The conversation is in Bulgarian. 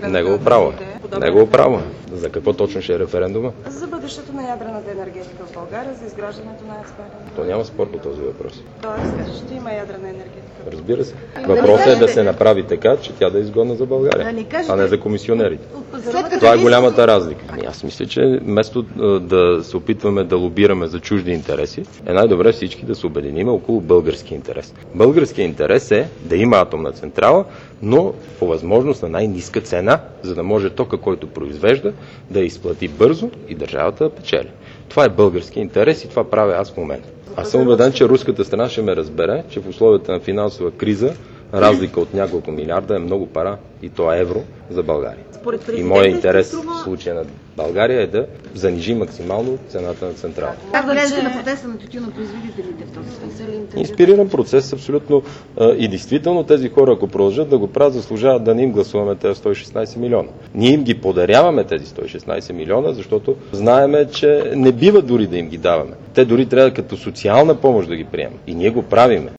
Негово право. Негово право. За какво точно ще е референдума? За бъдещето на ядрената енергетика в България, за изграждането на АЕЦ Белене. То няма спор по този въпрос. Тоест, ще има ядрена енергетика. Разбира се. Въпросът е да се направи така, че тя да е изгодна за България, а не за комисионерите. Това е голямата разлика. Аз мисля, че вместо да се опитваме да лобираме за чужди интереси, е най-добре всички да се обединим около български интерес. Българският интерес е да има атомна централа, но по възможност на най-ниска цена, за да може тока, който произвежда, да я изплати бързо и държавата да печели. Това е български интерес и това правя аз в момента. Аз съм убеден, че руската страна ще ме разбере, че в условията на финансова криза разлика от няколко милиарда е много пара и то е евро за България. И моят интерес в случая на България е да занижи максимално цената на централата. Как гледате на протеста на тютюнопроизводителите в този смисъл? Инспириран процес абсолютно и действително тези хора, ако продължат да го правят, заслужават да не им гласуваме тези 116 милиона. Ние им ги подаряваме тези 116 милиона, защото знаеме, че не бива дори да им ги даваме. Те дори трябва като социална помощ да ги приемат. И ние го правиме.